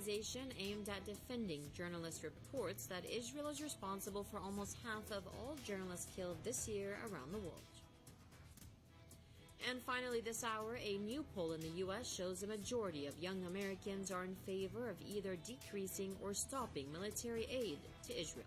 organization aimed at defending journalist reports that Israel is responsible for almost half of all journalists killed this year around the world. And finally this hour, a new poll in the U.S. shows a majority of young Americans are in favor of either decreasing or stopping military aid to Israel.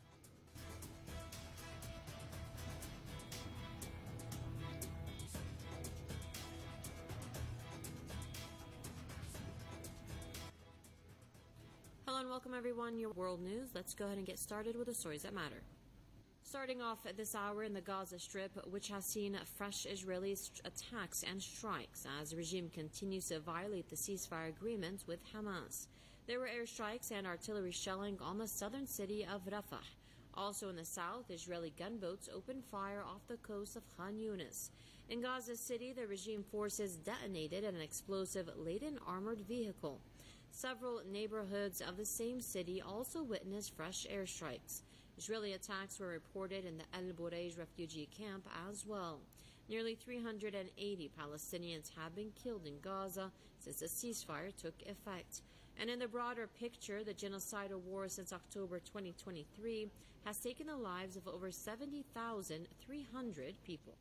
Hello and welcome everyone, your world news. Let's go ahead and get started with the stories that matter. Starting off at this hour in the Gaza Strip, which has seen fresh Israeli attacks and strikes as the regime continues to violate the ceasefire agreement with Hamas. There were airstrikes and artillery shelling on the southern city of Rafah. Also in the south, Israeli gunboats opened fire off the coast of Khan Yunis. In Gaza City, the regime forces detonated an explosive-laden armored vehicle. Several neighborhoods of the same city also witnessed fresh airstrikes. Israeli attacks were reported in the El Bureij refugee camp as well. Nearly 380 Palestinians have been killed in Gaza since the ceasefire took effect. And in the broader picture, the genocidal war since October 2023 has taken the lives of over 70,300 people.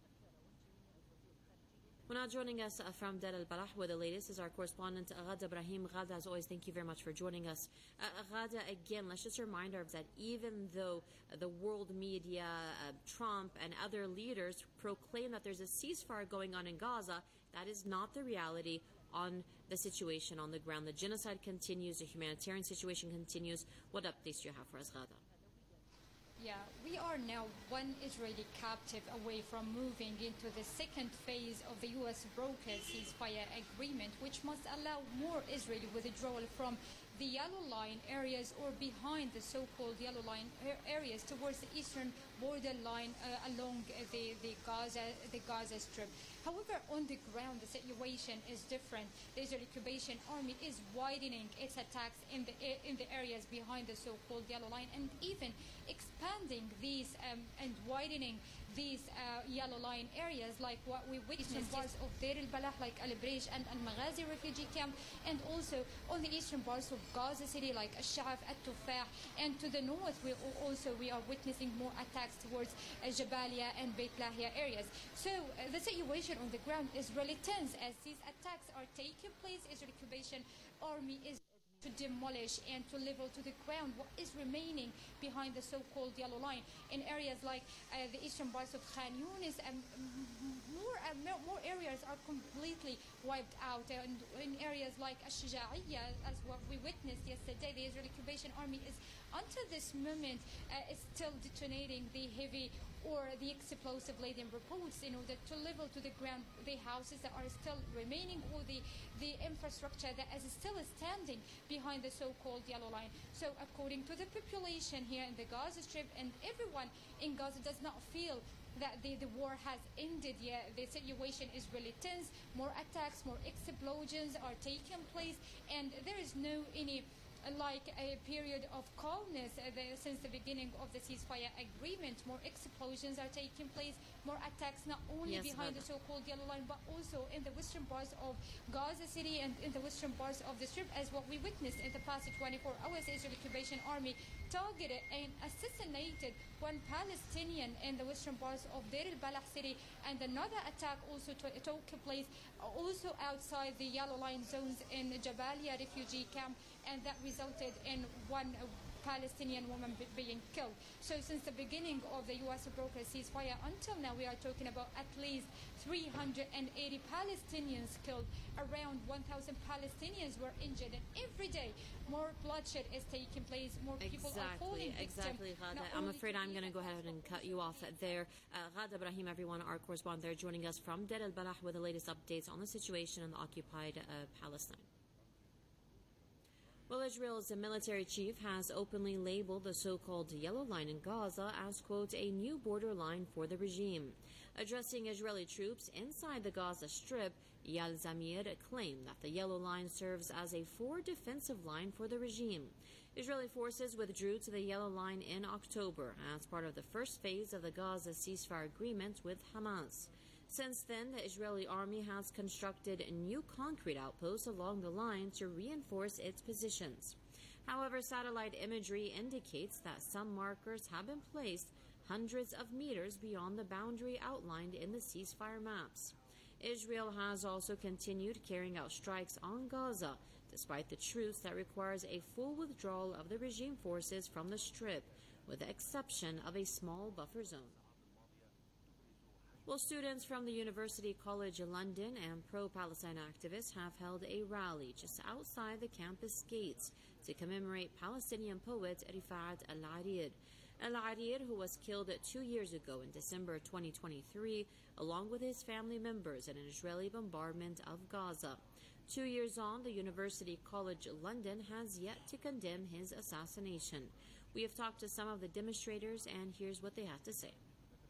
Well, now joining us from Deir al-Balah with the latest is our correspondent Ghada Ibrahim. Ghada, as always, thank you very much for joining us. Ghada, again, let's just remind ourselves that even though the world media, Trump and other leaders proclaim that there's a ceasefire going on in Gaza, that is not the reality on the situation on the ground. The genocide continues, the humanitarian situation continues. What updates do you have for us, Ghada? Yeah, we are now one Israeli captive away from moving into the second phase of the U.S. brokered ceasefire agreement, which must allow more Israeli withdrawal from the yellow line areas or behind the so-called yellow line areas towards the eastern border line along the Gaza Strip. However, on the ground, the situation is different. The Israeli occupation army is widening its attacks in the areas behind the so-called yellow line and even expanding these and widening these yellow line areas, like what we witnessed in parts of Deir al-Balah, like Al Bureij and Al Maghazi refugee camp, and also on the eastern parts of Gaza City, like Al-Sha'af, Al-Tufah, and to the north we are witnessing more attacks towards Jabalia and Beit Lahia areas. So the situation on the ground is really tense as these attacks are taking place. Israeli occupation army is to demolish and to level to the ground what is remaining behind the so-called yellow line in areas like the eastern parts of Khan Yunis, and more areas are completely wiped out. And in areas like Ash-Shuja'iyya, as what we witnessed yesterday, the Israeli occupation army is until this moment is still detonating the heavy or the explosive-laden reports in order to level to the ground the houses that are still remaining or the infrastructure that is still standing behind the so-called yellow line. So according to the population here in the Gaza Strip, and everyone in Gaza does not feel that the war has ended yet. The situation is really tense. More attacks, more explosions are taking place, and there is no any like a period of calmness since the beginning of the ceasefire agreement. More explosions are taking place, more attacks not only behind the so-called yellow line but also in the western parts of Gaza City and in the western parts of the Strip, as what we witnessed in the past 24 hours. The Israeli occupation army targeted and assassinated one Palestinian in the western parts of Deir al-Balah city, and another attack also took place also outside the yellow line zones in Jabalia refugee camp, and that resulted in one Palestinian woman being killed. So since the beginning of the U.S. brokered ceasefire until now, we are talking about at least 380 Palestinians killed, around 1,000 Palestinians were injured, and every day more bloodshed is taking place, more people are falling victim. Exactly, Ghada. I'm afraid I'm going to go ahead and cut you off there. Ghada Ibrahim, everyone, our correspondent there, joining us from Deir al-Balah with the latest updates on the situation in the occupied Palestine. Well, Israel's military chief has openly labeled the so-called yellow line in Gaza as, quote, a new borderline for the regime. Addressing Israeli troops inside the Gaza Strip, Eyal Zamir claimed that the yellow line serves as a forward defensive line for the regime. Israeli forces withdrew to the yellow line in October as part of the first phase of the Gaza ceasefire agreement with Hamas. Since then, the Israeli army has constructed new concrete outposts along the line to reinforce its positions. However, satellite imagery indicates that some markers have been placed hundreds of meters beyond the boundary outlined in the ceasefire maps. Israel has also continued carrying out strikes on Gaza, despite the truce that requires a full withdrawal of the regime forces from the Strip, with the exception of a small buffer zone. Well, students from the University College London and pro-Palestine activists have held a rally just outside the campus gates to commemorate Palestinian poet Rifat Al-Arid. Al-Arid, who was killed 2 years ago in December 2023, along with his family members in an Israeli bombardment of Gaza. 2 years on, the University College London has yet to condemn his assassination. We have talked to some of the demonstrators, and here's what they had to say.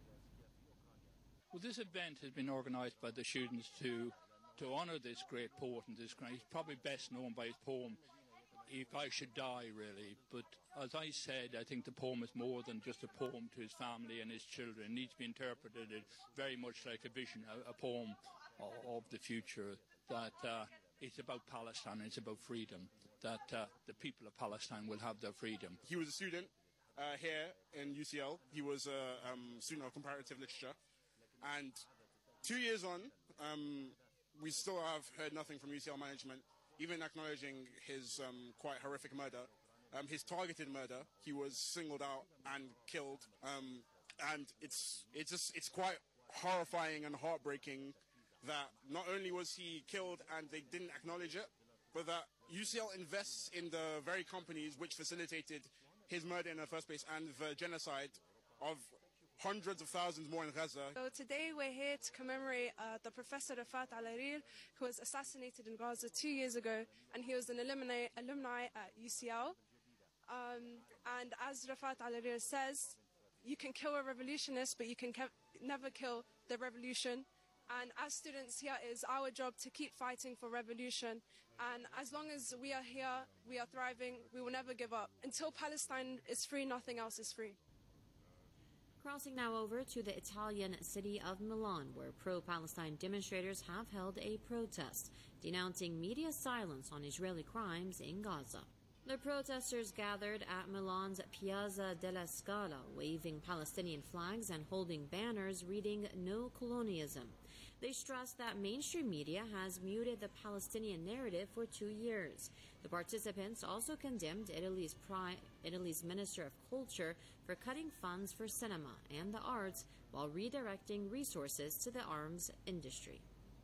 Well, this event has been organised by the students to honour this great poet and he's probably best known by his poem, If I Should Die, really. But as I said, I think the poem is more than just a poem to his family and his children. It needs to be interpreted very much like a vision, a poem of the future, that it's about Palestine, it's about freedom, that the people of Palestine will have their freedom. He was a student here in UCL. He was a student of comparative literature. And 2 years on, we still have heard nothing from UCL management, even acknowledging his quite horrific murder, his targeted murder. He was singled out and killed, and it's quite horrifying and heartbreaking that not only was he killed and they didn't acknowledge it, but that UCL invests in the very companies which facilitated his murder in the first place and the genocide of hundreds of thousands more in Gaza. So today we're here to commemorate the Professor Rifat Al-Arid, who was assassinated in Gaza 2 years ago, and he was an alumni at UCL. And as Rifat Al-Arid says, you can kill a revolutionist, but you can never kill the revolution. And as students here, it is our job to keep fighting for revolution. And as long as we are here, we are thriving, we will never give up. Until Palestine is free, nothing else is free. Crossing now over to the Italian city of Milan, where pro-Palestine demonstrators have held a protest denouncing media silence on Israeli crimes in Gaza. The protesters gathered at Milan's Piazza della Scala, waving Palestinian flags and holding banners reading "No Colonialism." They stressed that mainstream media has muted the Palestinian narrative for 2 years. The participants also condemned Italy's Minister of Culture for cutting funds for cinema and the arts while redirecting resources to the arms industry.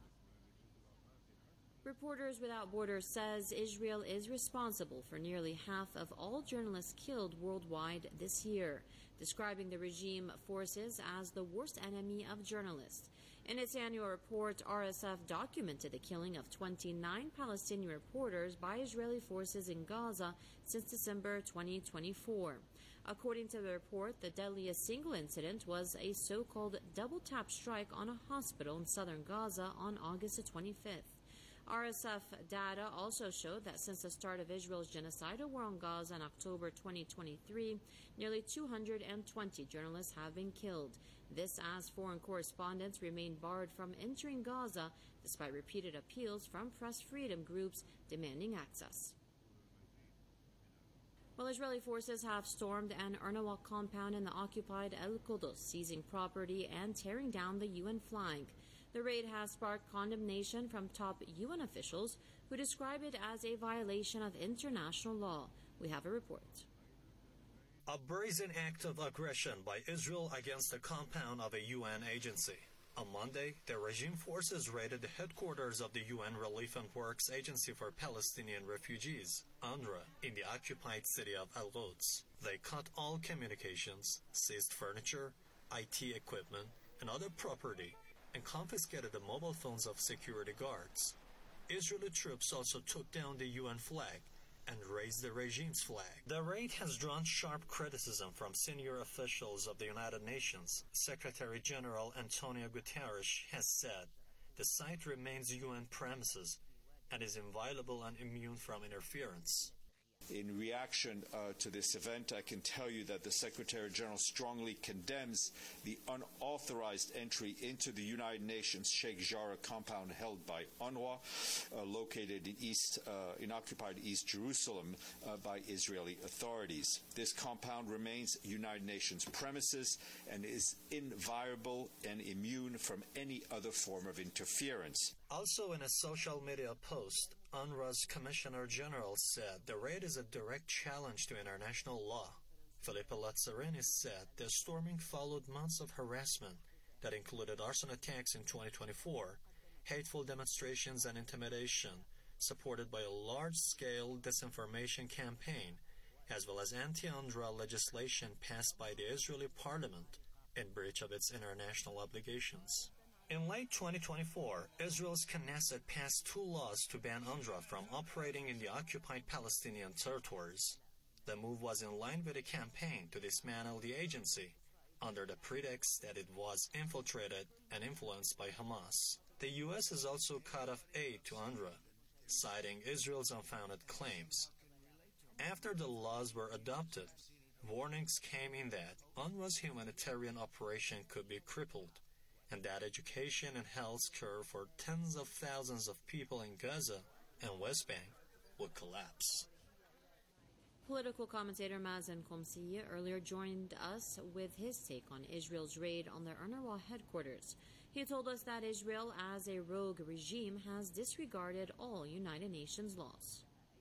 Reporters Without Borders says Israel is responsible for nearly half of all journalists killed worldwide this year, describing the regime forces as the worst enemy of journalists. In its annual report, RSF documented the killing of 29 Palestinian reporters by Israeli forces in Gaza since December 2024. According to the report, the deadliest single incident was a so-called double-tap strike on a hospital in southern Gaza on August 25th. RSF data also showed that since the start of Israel's genocidal war on Gaza in October 2023, nearly 220 journalists have been killed. This as foreign correspondents remain barred from entering Gaza despite repeated appeals from press freedom groups demanding access. Well, Israeli forces have stormed an Urnawak compound in the occupied El Quds, seizing property and tearing down the UN flag. The raid has sparked condemnation from top UN officials who describe it as a violation of international law. We have a report. A brazen act of aggression by Israel against the compound of a UN agency. On Monday, the regime forces raided the headquarters of the UN Relief and Works Agency for Palestinian Refugees, UNRWA, in the occupied city of El Quds. They cut all communications, seized furniture, IT equipment, and other property, and confiscated the mobile phones of security guards. Israeli troops also took down the UN flag and raised the regime's flag. The raid has drawn sharp criticism from senior officials of the United Nations. Secretary General Antonio Guterres has said the site remains UN premises and is inviolable and immune from interference. In reaction to this event, I can tell you that the Secretary General strongly condemns the unauthorized entry into the United Nations Sheikh Jarrah compound held by UNRWA, located in occupied East Jerusalem by Israeli authorities. This compound remains United Nations premises and is inviolable and immune from any other form of interference. Also in a social media post, UNRWA's Commissioner General said the raid is a direct challenge to international law. Filippo Lazzarini said the storming followed months of harassment that included arson attacks in 2024, hateful demonstrations and intimidation, supported by a large-scale disinformation campaign, as well as anti-UNRWA legislation passed by the Israeli parliament in breach of its international obligations. In late 2024, Israel's Knesset passed 2 laws to ban UNRWA from operating in the occupied Palestinian territories. The move was in line with a campaign to dismantle the agency, under the pretext that it was infiltrated and influenced by Hamas. The U.S. has also cut off aid to UNRWA, citing Israel's unfounded claims. After the laws were adopted, warnings came in that UNRWA's humanitarian operation could be crippled, and that education and health care for tens of thousands of people in Gaza and West Bank would collapse. Political commentator Mazen Qomsi earlier joined us with his take on Israel's raid on the UNRWA headquarters. He told us that Israel, as a rogue regime, has disregarded all United Nations laws.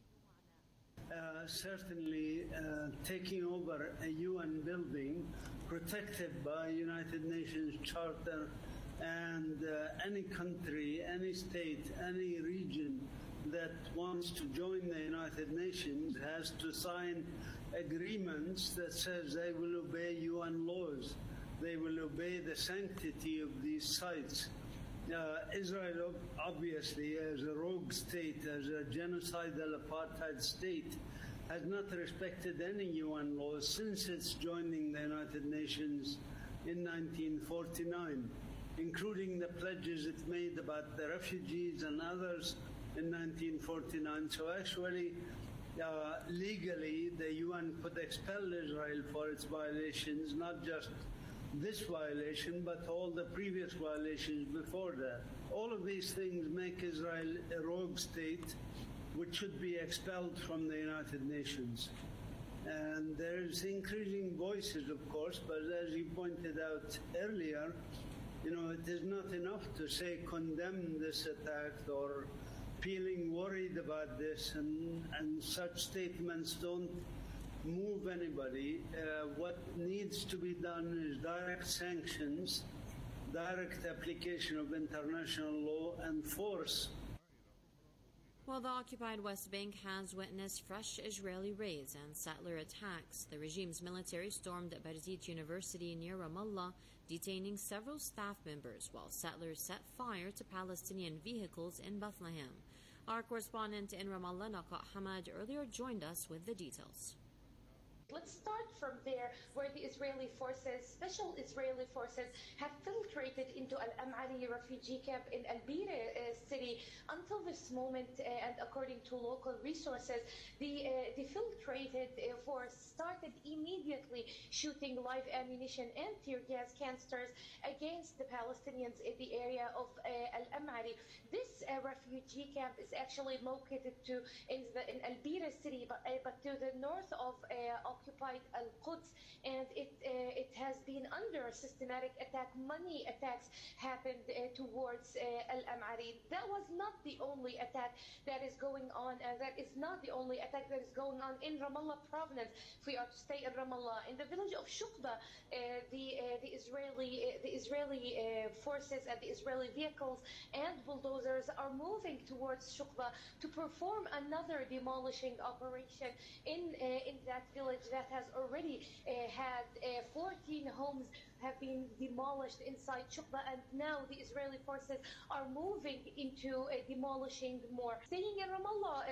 Certainly taking over a UN building protected by United Nations Charter, and any country, any state, any region that wants to join the United Nations has to sign agreements that says they will obey UN laws. They will obey the sanctity of these sites. Israel, obviously, as a rogue state, as a genocidal apartheid state, has not respected any UN laws since its joining the United Nations in 1949, including the pledges it made about the refugees and others in 1949. So actually, legally, the UN could expel Israel for its violations, not just this violation, but all the previous violations before that. All of these things make Israel a rogue state, which should be expelled from the United Nations. And there's increasing voices, of course, but as you pointed out earlier, it is not enough to say condemn this attack or feeling worried about this, and such statements don't move anybody. What needs to be done is direct sanctions, direct application of international law, and force. While the occupied West Bank has witnessed fresh Israeli raids and settler attacks, the regime's military stormed Birzeit University near Ramallah, detaining several staff members, while settlers set fire to Palestinian vehicles in Bethlehem. Our correspondent in Ramallah, Naqat Hamad, earlier joined us with the details. Let's start from there, where the Israeli forces, special Israeli forces, have filtrated into Al-Am'ari refugee camp in Al-Bira city. Until this moment, and according to local resources, the filtrated force started immediately shooting live ammunition and tear gas canisters against the Palestinians in the area of Al-Am'ari. This refugee camp is actually located in Al-Bira city, but to the north of occupied Al-Quds, and it has been under systematic attack. Many attacks happened towards Al-Am'ari. That was not the only attack that is going on, and that is not the only attack that is going on in Ramallah province. If we are to stay in Ramallah, in the village of Shukba, the Israeli forces and the Israeli vehicles and bulldozers are moving towards Shukba to perform another demolishing operation in that village that has already had 14 homes have been demolished inside Shukba, and now the Israeli forces are moving into demolishing more. Staying in Ramallah,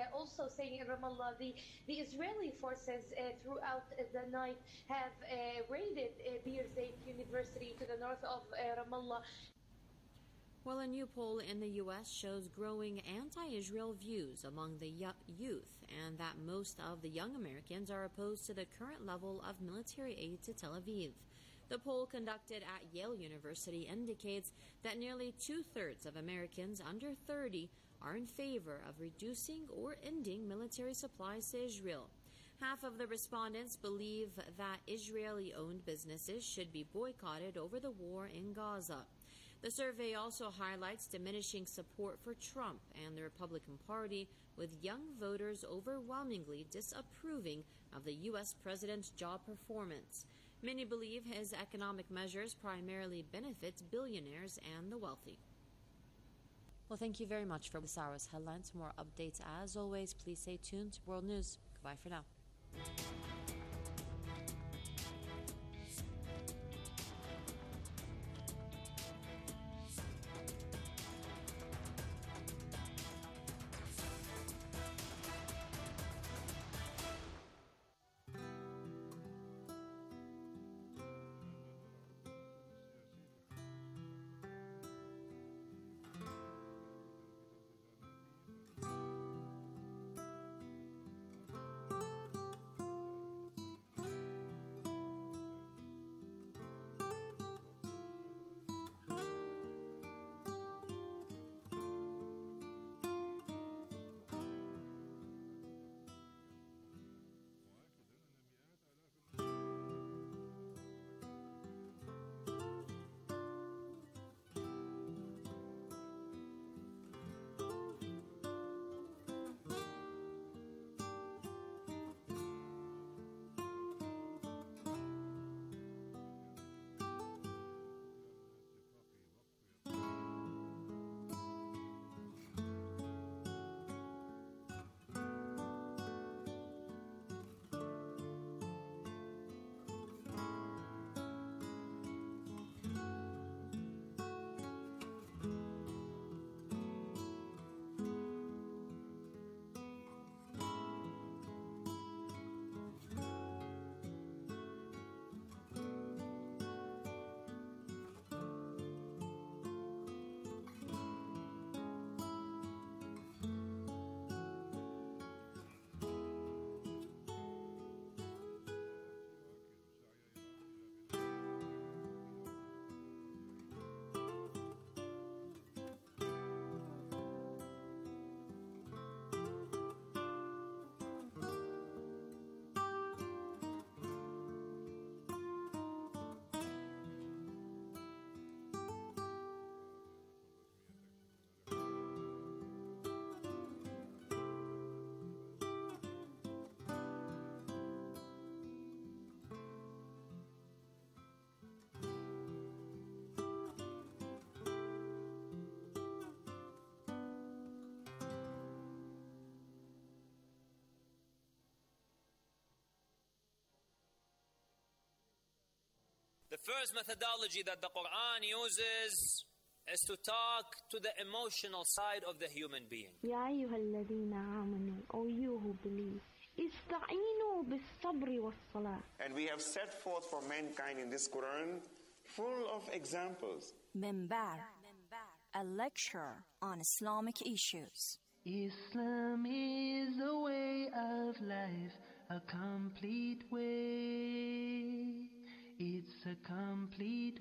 the Israeli forces throughout the night have raided Birzeit University to the north of Ramallah. Well, a new poll in the U.S. shows growing anti-Israel views among the youth, and that most of the young Americans are opposed to the current level of military aid to Tel Aviv. The poll conducted at Yale University indicates that nearly two-thirds of Americans under 30 are in favor of reducing or ending military supplies to Israel. Half of the respondents believe that Israeli-owned businesses should be boycotted over the war in Gaza. The survey also highlights diminishing support for Trump and the Republican Party, with young voters overwhelmingly disapproving of the U.S. president's job performance. Many believe his economic measures primarily benefit billionaires and the wealthy. Well, thank you very much for this hour's headlines. For more updates, as always, please stay tuned to World News. Goodbye for now. The first methodology that the Quran uses is to talk to the emotional side of the human being. يا أيها الذين آمنوا, O you who believe, استعينوا بالصبر والصلاة. And we have set forth for mankind in this Quran full of examples. Minbar, a lecture on Islamic issues. Islam is a way of life, a complete way. It's a complete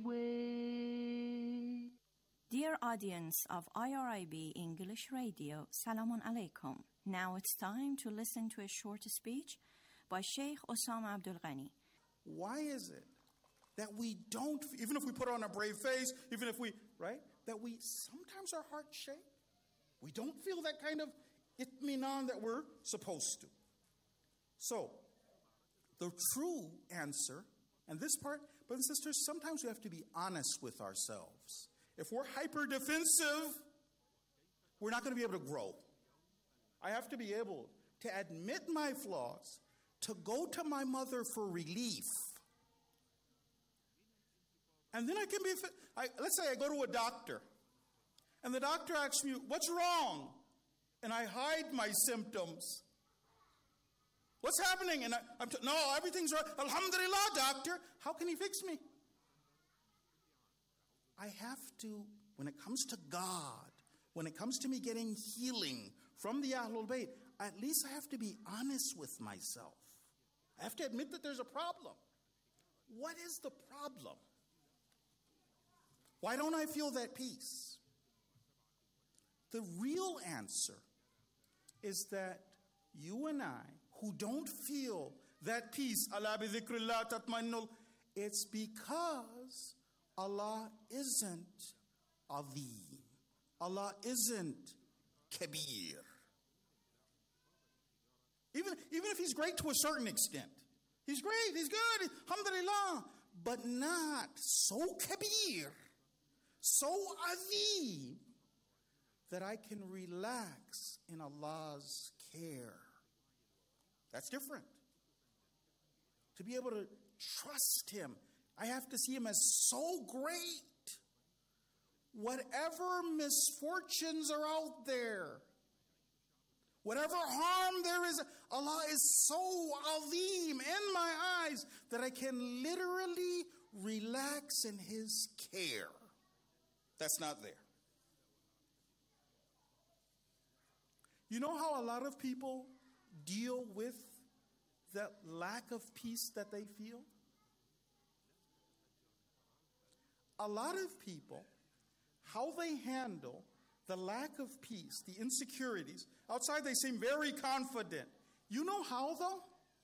way. Dear audience of IRIB English Radio, Salamun Alaikum. Now it's time to listen to a short speech by Sheikh Osama Abdul Ghani. Why is it that we don't, even if we put on a brave face, even if we, right, that we sometimes our hearts shake? We don't feel that kind of itminan that we're supposed to. So, the true answer, and this part, brothers and sisters, sometimes we have to be honest with ourselves. If we're hyper-defensive, we're not going to be able to grow. I have to be able to admit my flaws, to go to my mother for relief. And then I can be, let's say I go to a doctor, and the doctor asks me, what's wrong? And I hide my symptoms. What's happening? And no, everything's right. Alhamdulillah, doctor. How can he fix me? I have to when it comes to God, when it comes to me getting healing from the Ahlul Bayt, at least I have to be honest with myself. I have to admit that there's a problem. What is the problem? Why don't I feel that peace? The real answer is that you and I, who don't feel that peace, Allah bi dhikrillah tatma'innul, it's because Allah isn't Azim. Allah isn't Kabir. Even if he's great to a certain extent. He's great, he's good, alhamdulillah. But not so Kabir, so Azim, that I can relax in Allah's care. That's different. To be able to trust Him, I have to see Him as so great. Whatever misfortunes are out there, whatever harm there is, Allah is so Azim in my eyes that I can literally relax in His care. That's not there. You know how a lot of people deal with that lack of peace that they feel? A lot of people, how they handle the lack of peace, the insecurities, outside they seem very confident. You know how though?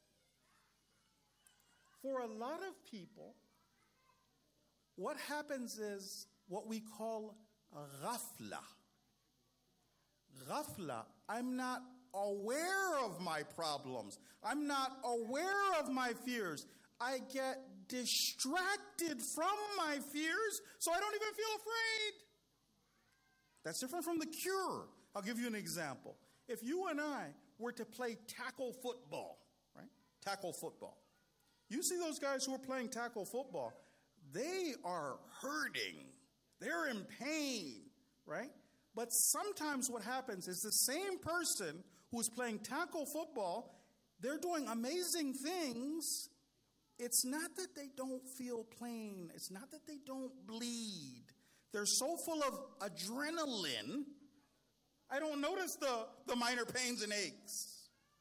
For a lot of people, what happens is what we call ghafla. Ghafla, I'm not aware of my problems. I'm not aware of my fears. I get distracted from my fears, so I don't even feel afraid. That's different from the cure. I'll give you an example. If you and I were to play tackle football, right? Tackle football. You see those guys who are playing tackle football, they are hurting. They're in pain, right? But sometimes what happens is the same person who's playing tackle football, they're doing amazing things. It's not that they don't feel pain. It's not that they don't bleed. They're so full of adrenaline, I don't notice the minor pains and aches.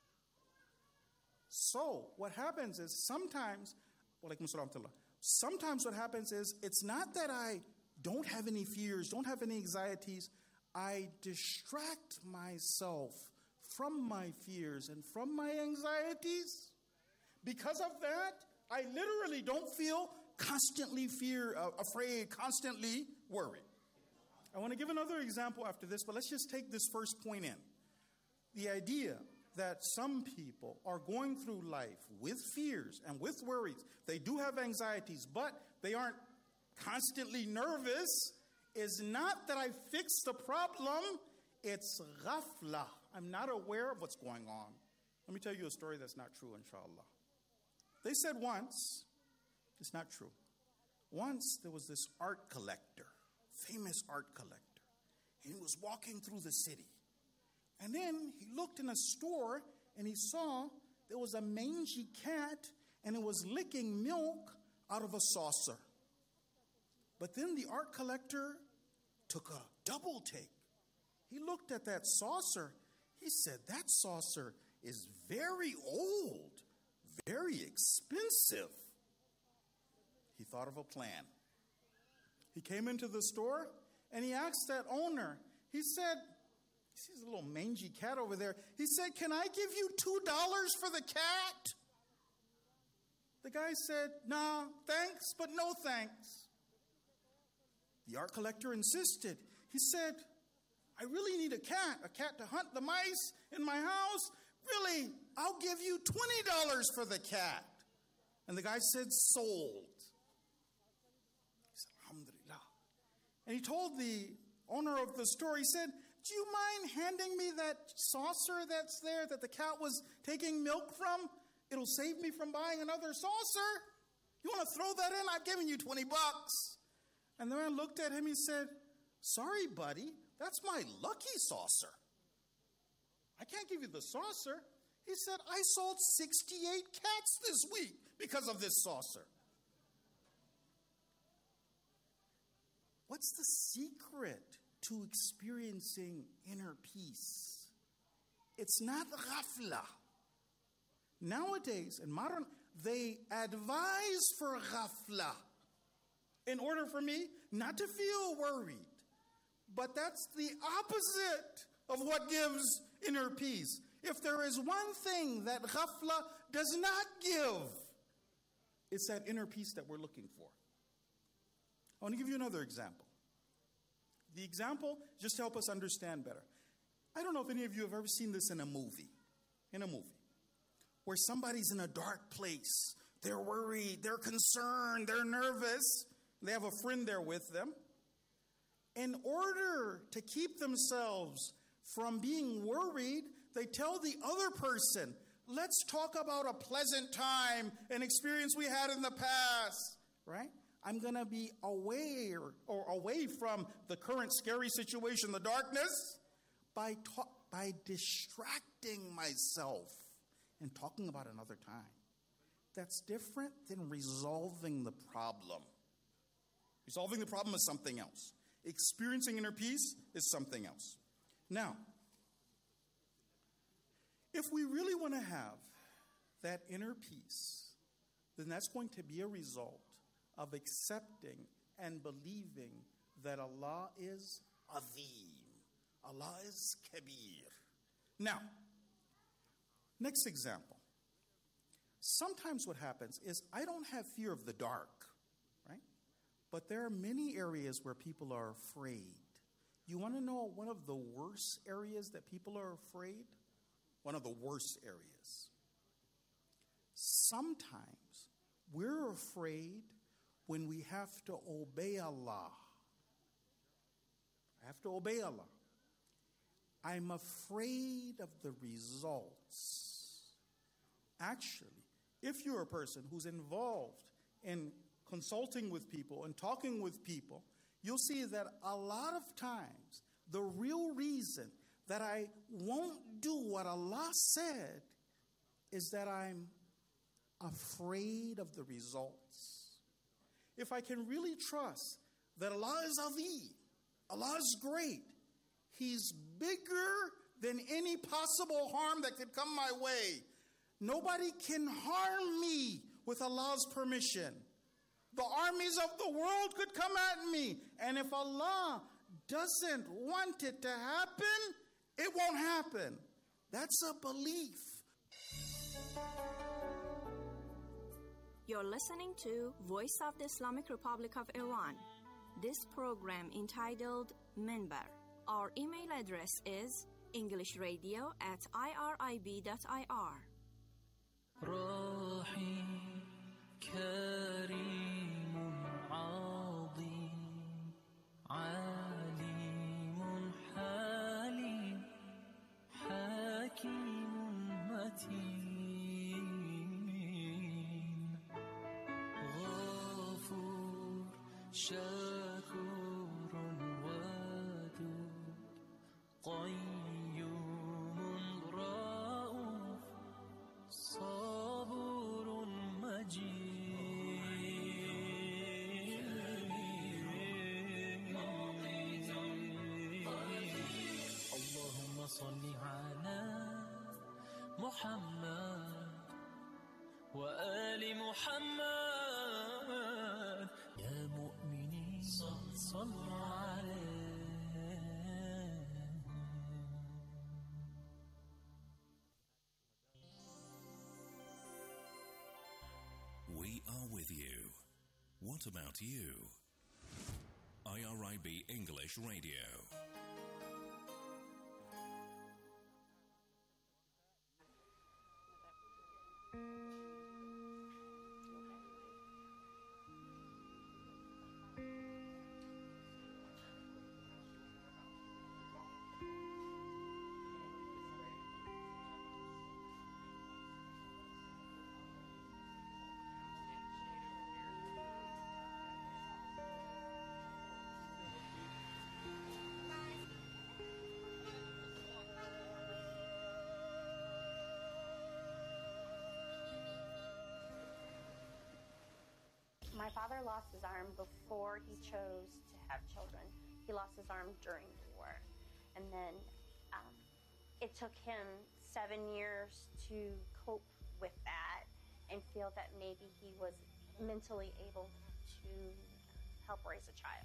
So what happens is sometimes what happens is it's not that I don't have any fears, don't have any anxieties. I distract myself from my fears and from my anxieties. Because of that, I literally don't feel constantly afraid, constantly worried. I want to give another example after this, but let's just take this first point in. The idea that some people are going through life with fears and with worries. They do have anxieties, but they aren't constantly nervous, is not that I fixed the problem, it's ghafla. I'm not aware of what's going on. Let me tell you a story that's not true, inshallah. They said once, it's not true. Once there was this art collector, famous art collector, and he was walking through the city. And then he looked in a store and he saw there was a mangy cat and it was licking milk out of a saucer. But then the art collector took a double take. He looked at that saucer. He said, that saucer is very old, very expensive. He thought of a plan. He came into the store and he asked that owner, he said, he sees a little mangy cat over there. He said, can I give you $2 for the cat? The guy said, nah, thanks, but no thanks. The art collector insisted. He said, I really need a cat to hunt the mice in my house. Really, I'll give you $20 for the cat. And the guy said, sold. He said, alhamdulillah. And he told the owner of the store, he said, do you mind handing me that saucer that's there that the cat was taking milk from? It'll save me from buying another saucer. You want to throw that in? I've given you $20. And the man looked at him, he said, sorry, buddy, that's my lucky saucer. I can't give you the saucer. He said, I sold 68 cats this week because of this saucer. what's the secret to experiencing inner peace? It's not ghafla. Nowadays, in modern, they advise for ghafla in order for me not to feel worried. But that's the opposite of what gives inner peace. If there is one thing that ghafla does not give, it's that inner peace that we're looking for. I want to give you another example. The example, just to help us understand better. I don't know if any of you have ever seen this in a movie. Where somebody's in a dark place. They're worried, they're concerned, they're nervous. They have a friend there with them. In order to keep themselves from being worried, they tell the other person, let's talk about a pleasant time, an experience we had in the past, right? I'm going to be away from the current scary situation, the darkness, by distracting myself and talking about another time. That's different than resolving the problem. Resolving the problem is something else. Experiencing inner peace is something else. Now, if we really want to have that inner peace, then that's going to be a result of accepting and believing that Allah is Azim. Allah is Kabir. Now, next example. Sometimes what happens is I don't have fear of the dark, right? But there are many areas where people are afraid. You want to know one of the worst areas that people are afraid? One of the worst areas. Sometimes we're afraid when we have to obey Allah. I have to obey Allah. I'm afraid of the results. Actually, if you're a person who's involved in consulting with people and talking with people, you'll see that a lot of times the real reason that I won't do what Allah said is that I'm afraid of the results. If I can really trust that Allah is Azim, Allah is great, He's bigger than any possible harm that could come my way. Nobody can harm me with Allah's permission. The armies of the world could come at me. And if Allah doesn't want it to happen, it won't happen. That's a belief. You're listening to Voice of the Islamic Republic of Iran. This program entitled Minbar. Our email address is englishradio@irib.ir. روحي كريم عظيم عليم حليم حكيم متين غفور شكور ودود قيوم رؤوف صبور مجيد اللهم صل على محمد وآل محمد يا مؤمنين صلوا عليه. We are with you. What about you? IRIB English Radio. My father lost his arm before he chose to have children. He lost his arm during the war. And then it took him 7 years to cope with that and feel that maybe he was mentally able to help raise a child.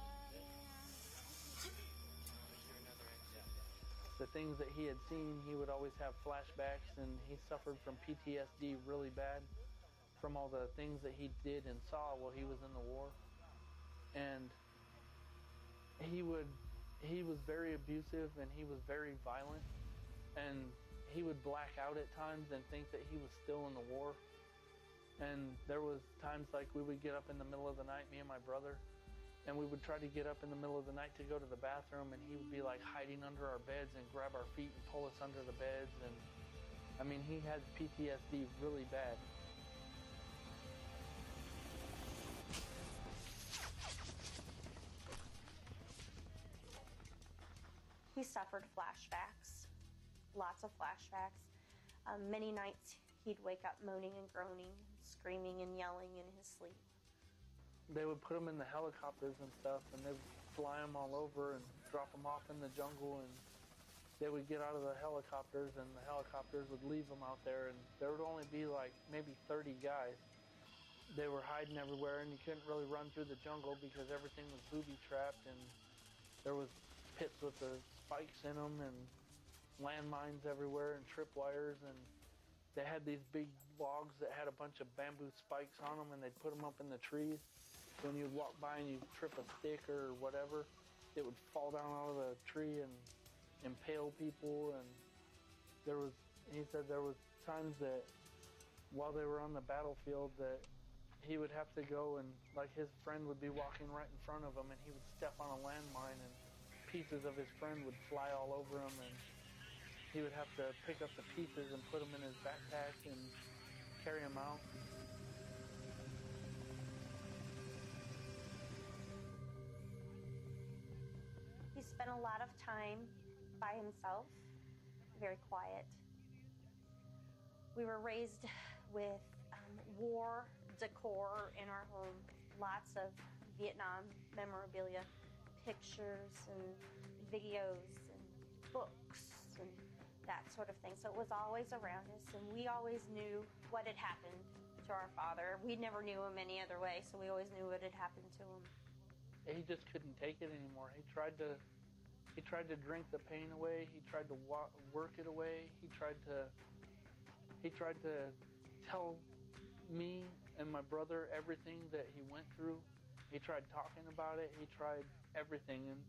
The things that he had seen, he would always have flashbacks, and he suffered from PTSD really bad from all the things that he did and saw while he was in the war. And he was very abusive, and he was very violent, and he would black out at times and think that he was still in the war. And there was times like we would get up in the middle of the night, me and my brother, and we would try to get up in the middle of the night to go to the bathroom, and he would be like hiding under our beds and grab our feet and pull us under the beds. And I mean, he had PTSD really bad. He suffered flashbacks, lots of flashbacks. Many nights he'd wake up moaning and groaning, screaming and yelling in his sleep. They would put him in the helicopters and stuff, and they'd fly him all over and drop him off in the jungle, and they would get out of the helicopters, and the helicopters would leave him out there, and there would only be like maybe 30 guys. They were hiding everywhere, and you couldn't really run through the jungle because everything was booby-trapped, and there was pits with the spikes in them, and landmines everywhere, and tripwires, and they had these big logs that had a bunch of bamboo spikes on them, and they'd put them up in the trees. When you'd walk by and you'd trip a stick or whatever, it would fall down out of the tree and impale people. And he said there was times that while they were on the battlefield that he would have to go and, like, his friend would be walking right in front of him, and he would step on a landmine and pieces of his friend would fly all over him, and he would have to pick up the pieces and put them in his backpack and carry them out. He spent a lot of time by himself, very quiet. We were raised with war decor in our home, lots of Vietnam memorabilia, pictures and videos and books and that sort of thing. So it was always around us, and we always knew what had happened to our father. We never knew him any other way, so we always knew what had happened to him. He just couldn't take it anymore. He tried to drink the pain away. He tried to work it away. He tried to tell me and my brother everything that he went through. He tried talking about it. He tried everything. And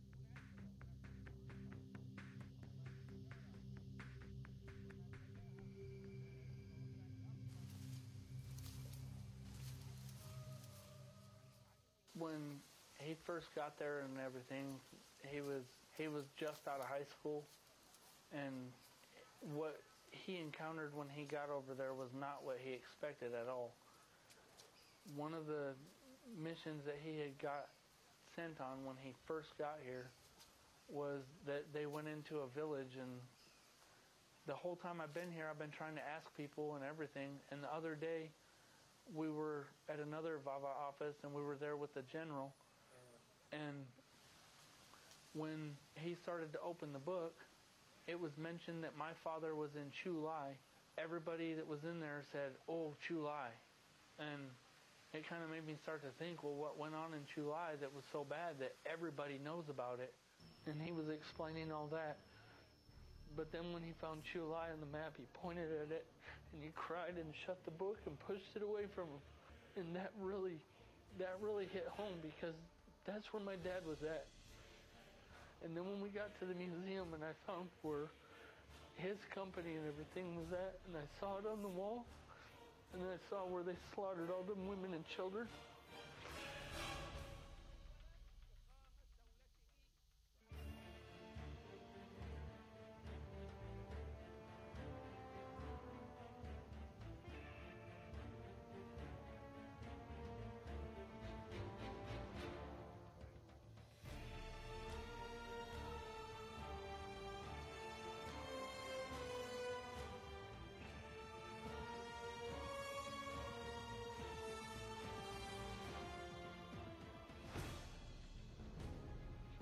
when he first got there and everything, he was just out of high school, and what he encountered when he got over there was not what he expected at all. One of the missions that he had got sent on when he first got here was that they went into a village, and the whole time I've been here, I've been trying to ask people and everything, and the other day we were at another VAVA office, and we were there with the general, and when he started to open the book, it was mentioned that my father was in Chu Lai. Everybody that was in there said, "Oh, Chu Lai." And it kind of made me start to think, well, what went on in Chu Lai that was so bad that everybody knows about it? And he was explaining all that. But then when he found Chu Lai on the map, he pointed at it, and he cried and shut the book and pushed it away from him. And that really hit home, because that's where my dad was at. And then when we got to the museum and I found where his company and everything was at, and I saw it on the wall, and then I saw where they slaughtered all them women and children.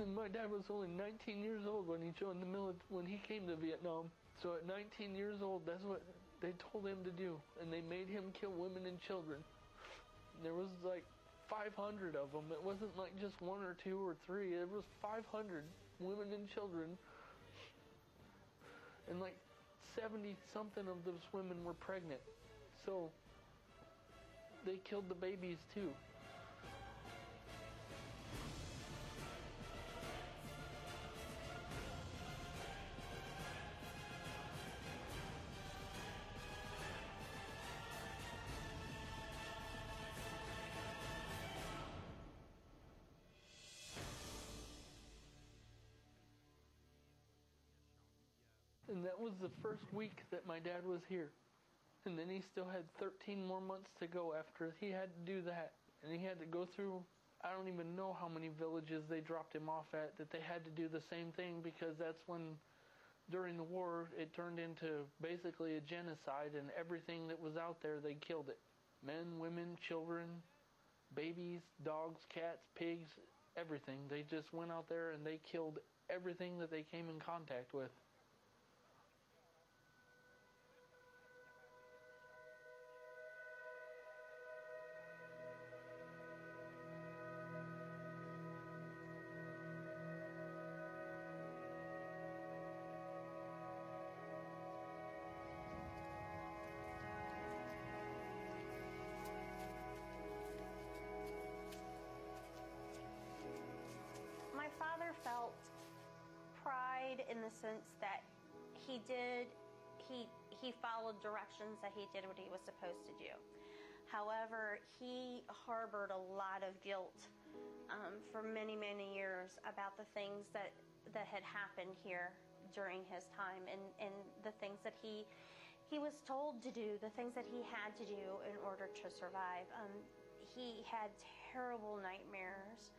And my dad was only 19 years old when he joined the when he came to Vietnam. So at 19 years old, that's what they told him to do. And they made him kill women and children. And there was like 500 of them. It wasn't like just 1 or 2 or 3. It was 500 women and children. And like 70-something of those women were pregnant. So they killed the babies too. And that was the first week that my dad was here. And then he still had 13 more months to go after he had to do that. And he had to go through, I don't even know how many villages they dropped him off at, that they had to do the same thing, because that's when, during the war, it turned into basically a genocide, and everything that was out there, they killed it. Men, women, children, babies, dogs, cats, pigs, everything. They just went out there and they killed everything that they came in contact with. My father felt pride in the sense that he followed directions, that he did what he was supposed to do. However, he harbored a lot of guilt for many, many years about the things that had happened here during his time, and the things that he was told to do, the things that he had to do in order to survive. He had terrible nightmares.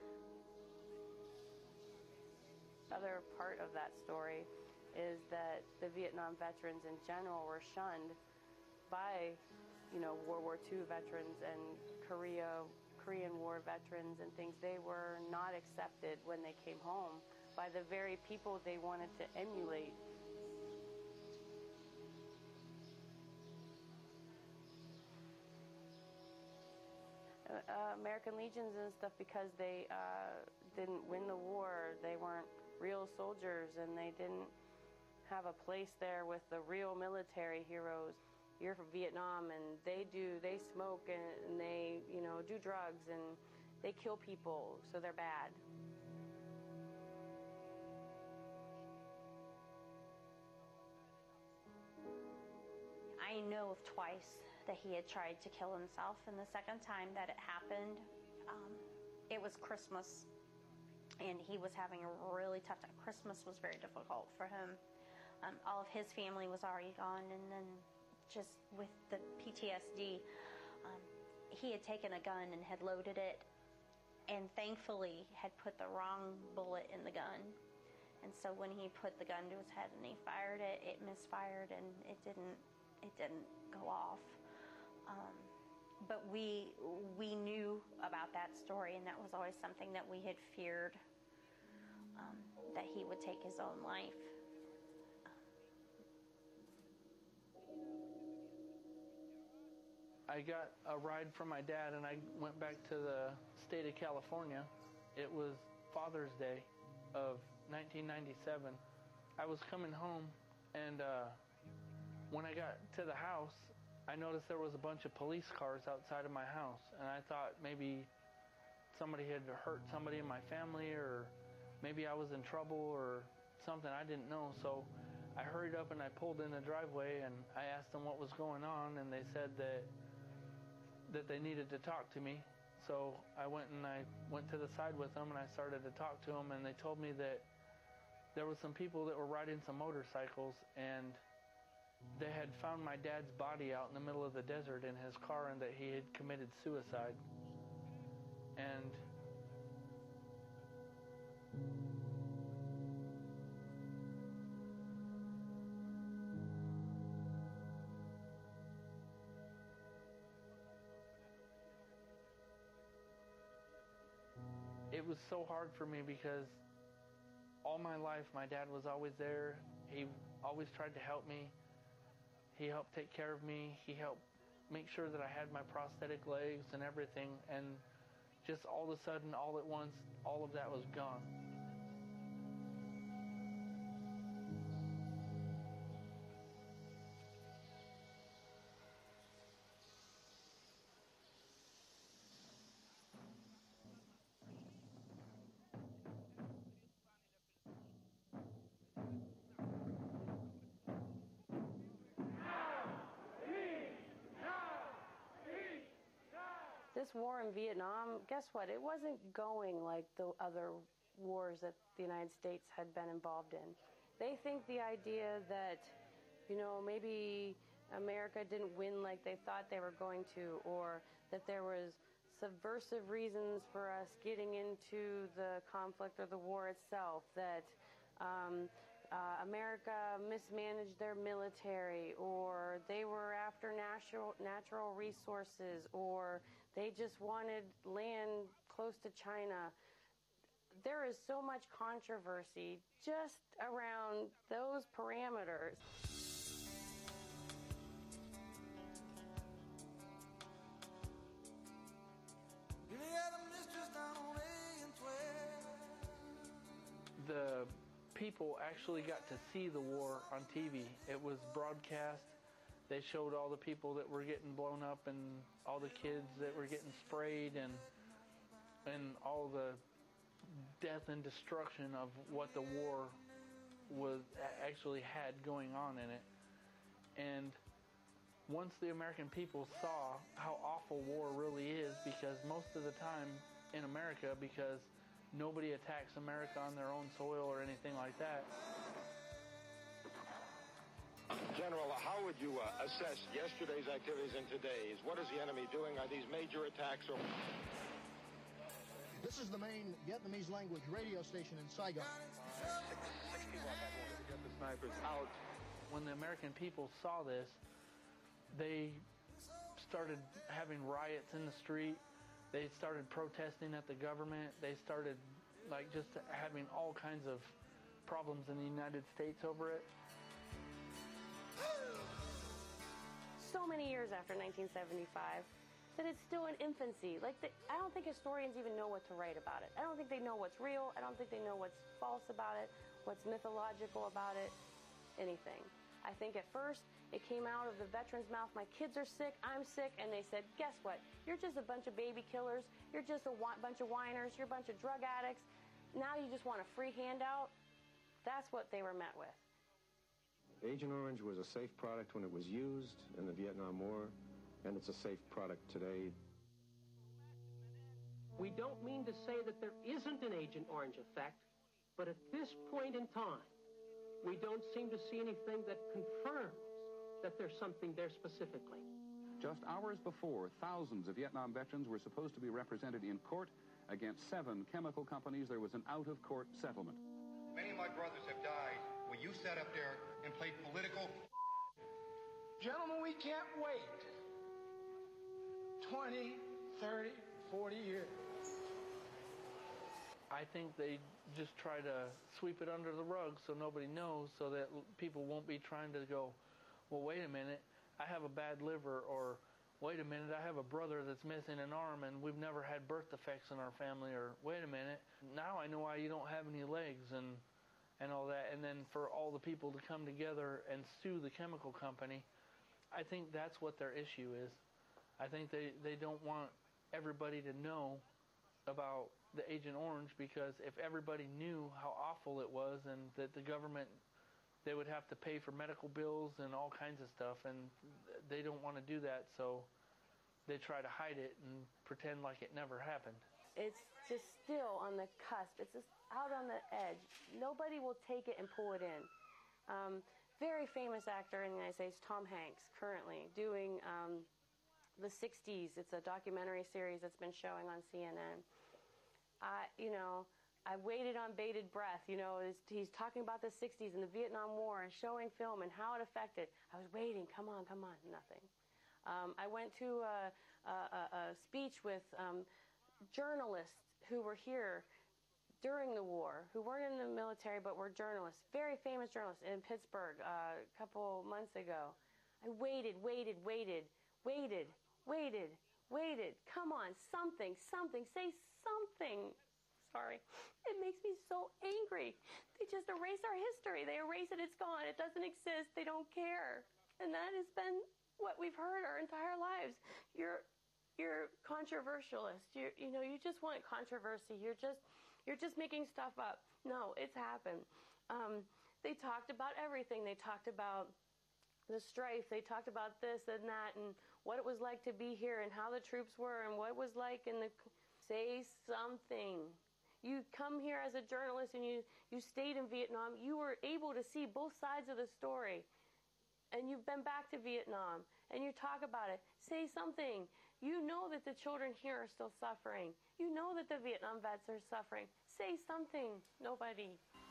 Other part of that story is that the Vietnam veterans in general were shunned by, World War II veterans and Korean War veterans and things. They were not accepted when they came home by the very people they wanted to emulate. American Legions and stuff, because they didn't win the war. They weren't real soldiers, and they didn't have a place there with the real military heroes. You're from Vietnam, and they smoke and they, do drugs, and they kill people, so they're bad. I know of twice that he had tried to kill himself, and the second time that it happened, it was Christmas, and he was having a really tough time. Christmas was very difficult for him. All of his family was already gone, and then just with the PTSD, he had taken a gun and had loaded it, and thankfully had put the wrong bullet in the gun. And so when he put the gun to his head and he fired it, it misfired, and it didn't go off. But we knew about that story, and that was always something that we had feared, that he would take his own life. I got a ride from my dad, and I went back to the state of California. It was Father's Day of 1997. I was coming home, and when I got to the house, I noticed there was a bunch of police cars outside of my house, and I thought maybe somebody had hurt somebody in my family, or maybe I was in trouble or something. I didn't know, so I hurried up and I pulled in the driveway, and I asked them what was going on, and they said that they needed to talk to me. So I went to the side with them, and I started to talk to them, and they told me that there was some people that were riding some motorcycles, and they had found my dad's body out in the middle of the desert in his car, and that he had committed suicide. And it was so hard for me, because all my life, my dad was always there. He always tried to help me. He helped take care of me. He helped make sure that I had my prosthetic legs and everything. And just all of a sudden, all at once, all of that was gone. This war in Vietnam, guess what? It wasn't going like the other wars that the United States had been involved in. They think the idea that, you know, maybe America didn't win like they thought they were going to, or that there was subversive reasons for us getting into the conflict or the war itself, that America mismanaged their military, or they were after natural resources, or they just wanted land close to China. There is so much controversy just around those parameters. The people actually got to see the war on TV. It was broadcast. They showed all the people that were getting blown up and all the kids that were getting sprayed and all the death and destruction of what the war was actually had going on in it. And once the American people saw how awful war really is, because most of the time in America, because nobody attacks America on their own soil or anything like that. General, how would you assess yesterday's activities and today's? What is the enemy doing? Are these major attacks? Or... This is the main Vietnamese language radio station in Saigon. 6 people have had to get the snipers out. When the American people saw this, they started having riots in the street. They started protesting at the government. They started just having all kinds of problems in the United States over it. So many years after 1975 that it's still in infancy. I don't think historians even know what to write about it. I don't think they know what's real. I don't think they know what's false about it, what's mythological about it, anything. I think at first it came out of the veterans' mouth, my kids are sick, I'm sick, and they said, guess what? You're just a bunch of baby killers. You're just a bunch of whiners. You're a bunch of drug addicts. Now you just want a free handout. That's what they were met with. Agent Orange was a safe product when it was used in the Vietnam War, and it's a safe product today. We don't mean to say that there isn't an Agent Orange effect, but at this point in time, we don't seem to see anything that confirms that there's something there specifically. Just hours before, thousands of Vietnam veterans were supposed to be represented in court against 7 chemical companies. There was an out-of-court settlement. Many of my brothers have died when you sat up there and played political. Gentlemen, we can't wait 20, 30, 40 years. I think they just try to sweep it under the rug so nobody knows, so that people won't be trying to go, well, wait a minute, I have a bad liver, or wait a minute, I have a brother that's missing an arm and we've never had birth defects in our family, or wait a minute, now I know why you don't have any legs, and all that. And then for all the people to come together and sue the chemical company, I think that's what their issue is. I think they don't want everybody to know about the Agent Orange, because if everybody knew how awful it was, and that the government, they would have to pay for medical bills and all kinds of stuff, and they don't want to do that, so they try to hide it and pretend like it never happened. It's just still on the cusp. It's just out on the edge. Nobody will take it and pull it in. Very famous actor in the United States, Tom Hanks, currently doing the 60s. It's a documentary series that's been showing on CNN. I waited on bated breath. He's talking about the 60s and the Vietnam War and showing film and how it affected. I was waiting. Come on, nothing. I went to a speech with journalists who were here during the war who weren't in the military but were journalists, very famous journalists in Pittsburgh a couple months ago. I waited. Come on, something, say something. Sorry. It makes me so angry. They just erase our history. They erase it. It's gone. It doesn't exist. They don't care. And that has been what we've heard our entire lives. You're controversialist. You just want controversy. You're just making stuff up. No, it's happened. They talked about everything. They talked about the strife. They talked about this and that and what it was like to be here and how the troops were and what it was like in the... Say something. You come here as a journalist and you stayed in Vietnam. You were able to see both sides of the story. And you've been back to Vietnam and you talk about it. Say something. You know that the children here are still suffering. You know that the Vietnam vets are suffering. Say something. Nobody.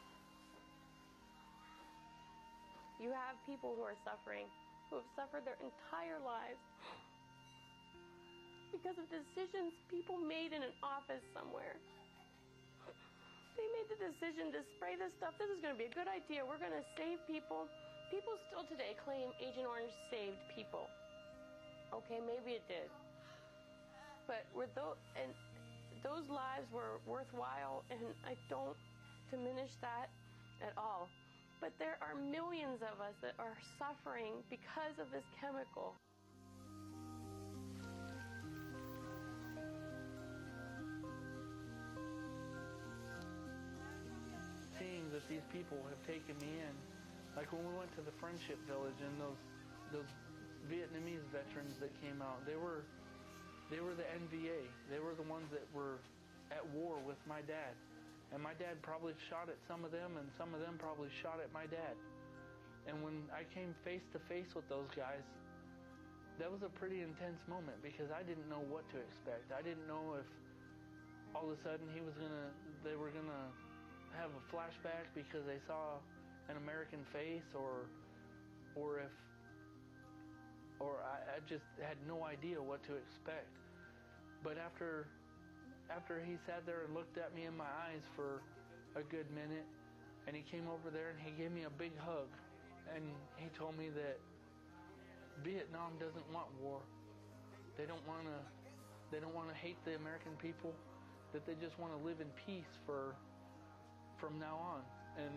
You have people who are suffering, who have suffered their entire lives because of decisions people made in an office somewhere. They made the decision to spray this stuff. This is going to be a good idea. We're going to save people. People still today claim Agent Orange saved people. Okay, maybe it did. But those lives were worthwhile, and I don't diminish that at all. But there are millions of us that are suffering because of this chemical. Seeing that these people have taken me in, like when we went to the Friendship Village and those Vietnamese veterans that came out, they were the NVA. They were the ones that were at war with my dad. And my dad probably shot at some of them, and some of them probably shot at my dad. And when I came face to face with those guys, that was a pretty intense moment because I didn't know what to expect. I didn't know if all of a sudden they were gonna have a flashback because they saw an American face, or I just had no idea what to expect. But after he sat there and looked at me in my eyes for a good minute, and he came over there and he gave me a big hug, and he told me that Vietnam doesn't want war. They don't want to hate the American people, that they just want to live in peace from now on. And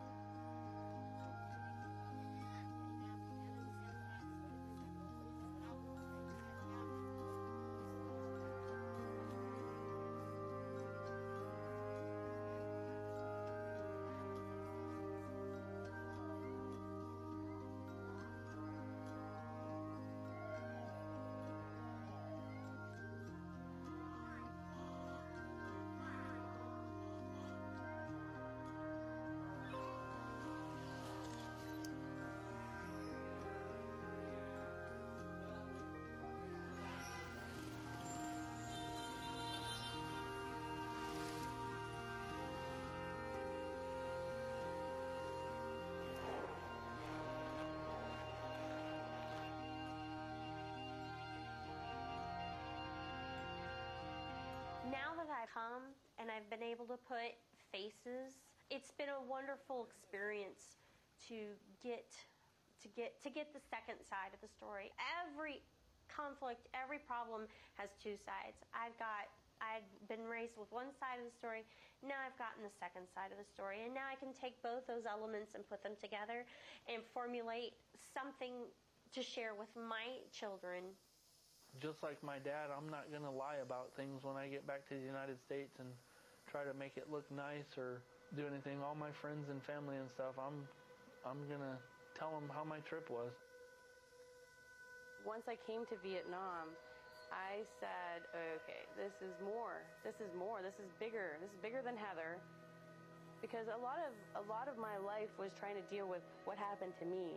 Now that I've come and I've been able to put faces, it's been a wonderful experience to get the second side of the story. Every conflict, every problem has two sides. I'd been raised with one side of the story. Now I've gotten the second side of the story, and now I can take both those elements and put them together and formulate something to share with my children. just like my dad, I'm not going to lie about things when I get back to the United States and try to make it look nice or do anything. All my friends and family and stuff, I'm going to tell them how my trip was. Once I came to Vietnam, I said, okay, this is more. This is more. This is bigger. This is bigger than Heather. Because a lot of my life was trying to deal with what happened to me.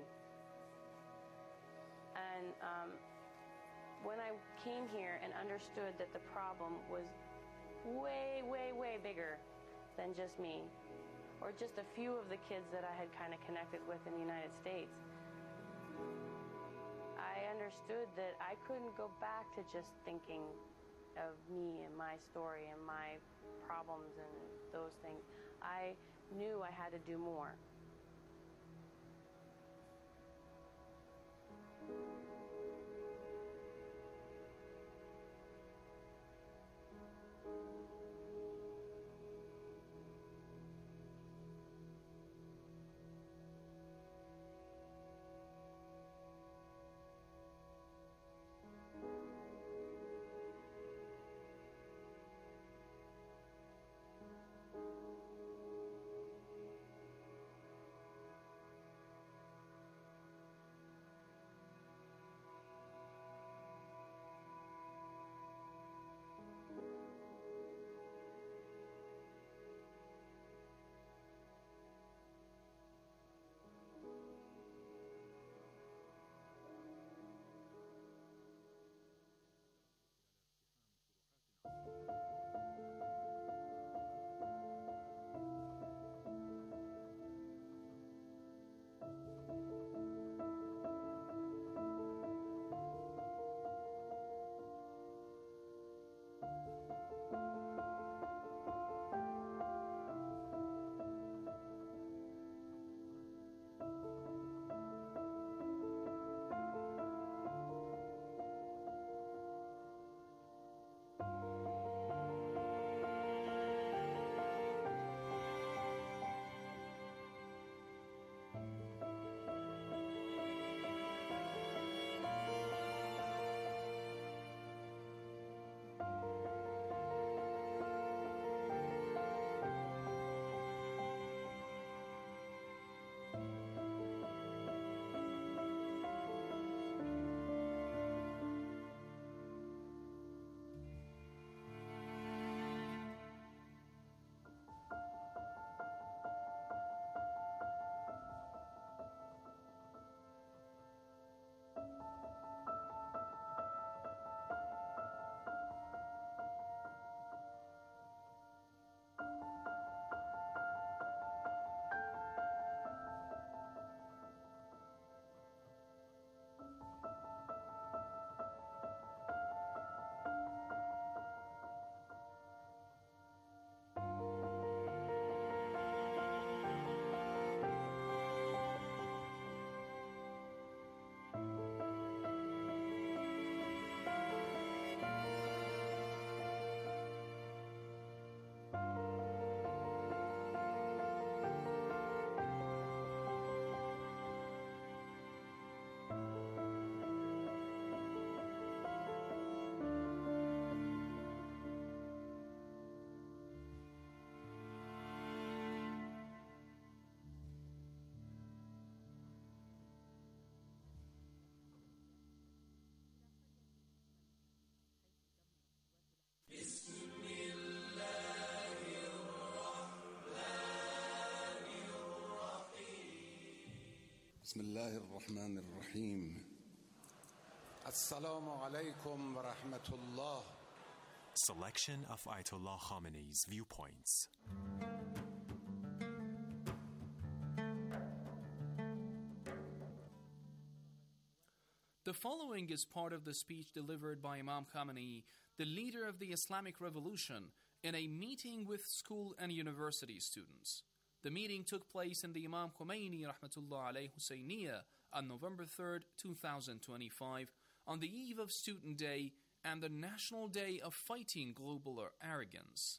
And when I came here and understood that the problem was way, way, way bigger than just me, or just a few of the kids that I had kind of connected with in the United States, I understood that I couldn't go back to just thinking of me and my story and my problems and those things. I knew I had to do more. بسم الله الرحمن الرحيم السلام عليكم ورحمة الله. Selection of Ayatollah Khamenei's viewpoints. The following is part of the speech delivered by Imam Khamenei, the leader of the Islamic Revolution, in a meeting with school and university students. The meeting took place in the Imam Khomeini Rahmatullah Alayhi Husseiniya on November 3rd, 2025, on the eve of Student Day and the National Day of Fighting Global Arrogance.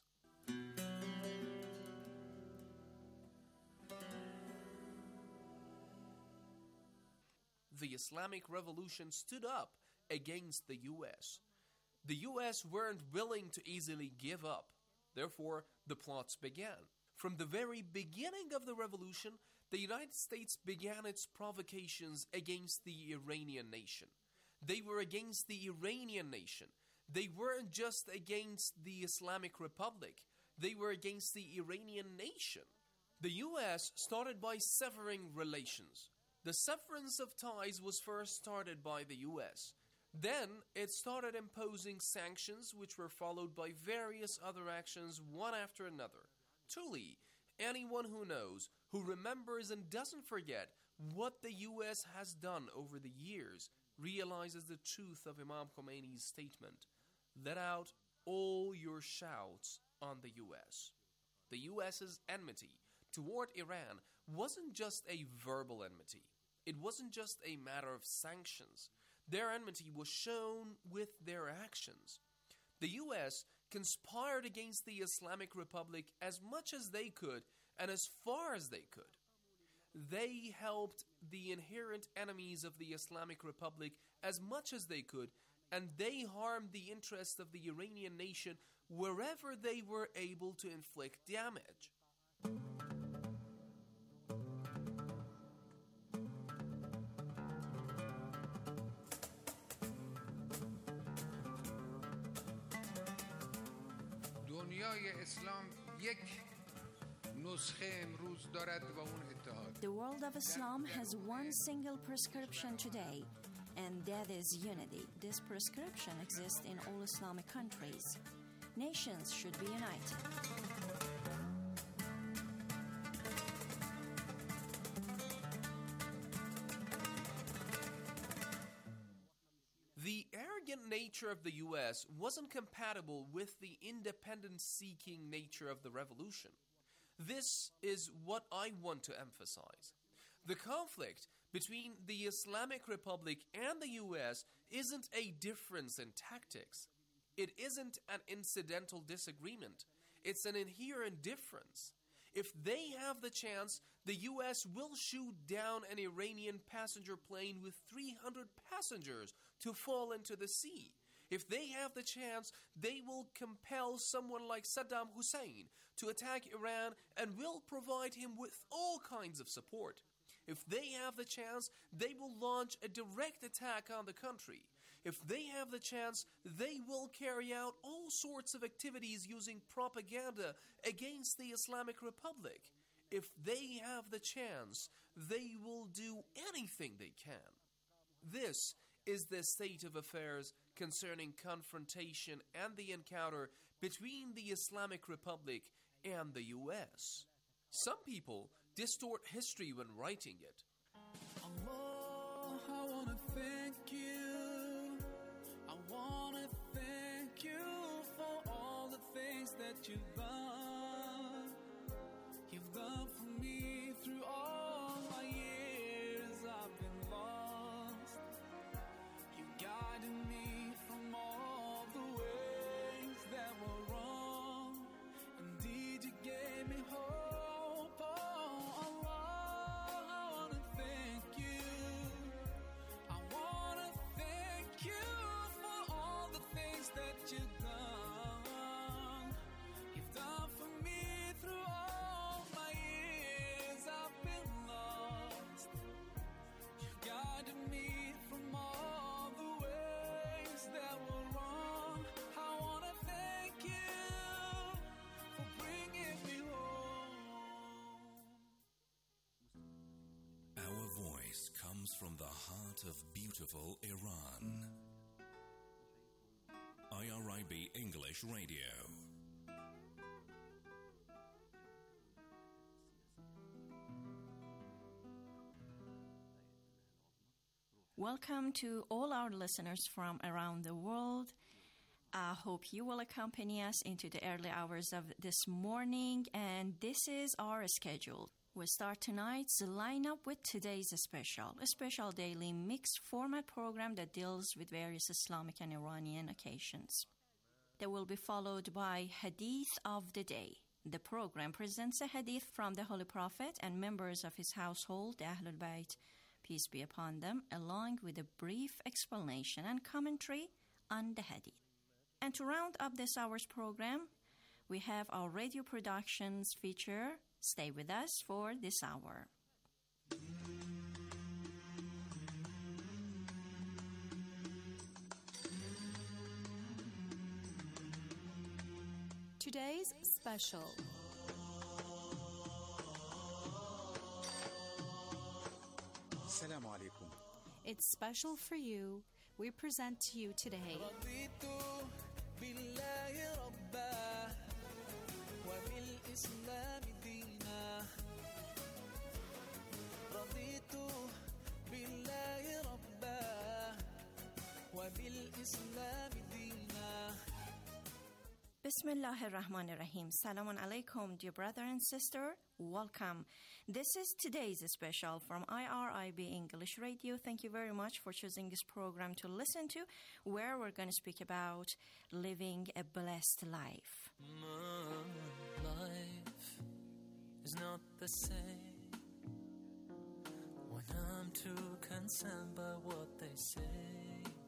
The Islamic Revolution stood up against the U.S. The U.S. weren't willing to easily give up. Therefore, the plots began. From the very beginning of the revolution, the United States began its provocations against the Iranian nation. They were against the Iranian nation. They weren't just against the Islamic Republic. They were against the Iranian nation. The U.S. started by severing relations. The severance of ties was first started by the U.S. Then it started imposing sanctions, which were followed by various other actions, one after another. Truly, anyone who knows, who remembers and doesn't forget what the U.S. has done over the years realizes the truth of Imam Khomeini's statement. let out all your shouts on the U.S. The U.S.'s enmity toward Iran wasn't just a verbal enmity. It wasn't just a matter of sanctions. Their enmity was shown with their actions. The U.S. conspired against the Islamic Republic as much as they could and as far as they could. They helped the inherent enemies of the Islamic Republic as much as they could, and they harmed the interests of the Iranian nation wherever they were able to inflict damage. دنیای اسلام یک نسخه امروز دارد و اون اتحاد. The world of Islam has one single prescription today, and that is unity. This prescription exists in all Islamic countries. Nations should be united. The arrogant nature of the U.S. wasn't compatible with the independence-seeking nature of the revolution. This is what I want to emphasize. The conflict between the Islamic Republic and the U.S. isn't a difference in tactics. It isn't an incidental disagreement. It's an inherent difference. If they have the chance, the U.S. will shoot down an Iranian passenger plane with 300 passengers to fall into the sea. If they have the chance, they will compel someone like Saddam Hussein to attack Iran and will provide him with all kinds of support. If they have the chance, they will launch a direct attack on the country. If they have the chance, they will carry out all sorts of activities using propaganda against the Islamic Republic. If they have the chance, they will do anything they can. This is the state of affairs concerning confrontation and the encounter between the Islamic Republic and the U.S. Some people distort history when writing it. Allah, I wanna thank you. I wanna thank you for all the things that you've done. You've done for me through all my years I've been lost. You guided me from all the ways that were wrong. Indeed, you gave me hope. From the heart of beautiful Iran. IRIB English Radio. Welcome to all our listeners from around the world. I hope you will accompany us into the early hours of this morning, and this is our schedule. We'll start tonight's lineup with today's a special daily mixed format program that deals with various Islamic and Iranian occasions. They will be followed by Hadith of the Day. The program presents a hadith from the Holy Prophet and members of his household, the Ahlul Bayt, peace be upon them, along with a brief explanation and commentary on the hadith. And to round up this hour's program, we have our radio productions feature. Stay with us for this hour. Today's special. Assalamu alaikum. It's special for you. We present to you today. وبالإسلام دينا. Bismillah ar-Rahman ar-Rahim. Salamun alaikum, dear brother and sister. Welcome. This is today's special from IRIB English Radio. Thank you very much for choosing this program to listen to, where we're going to speak about living a blessed life. My life is not the same when I'm too concerned by what they say.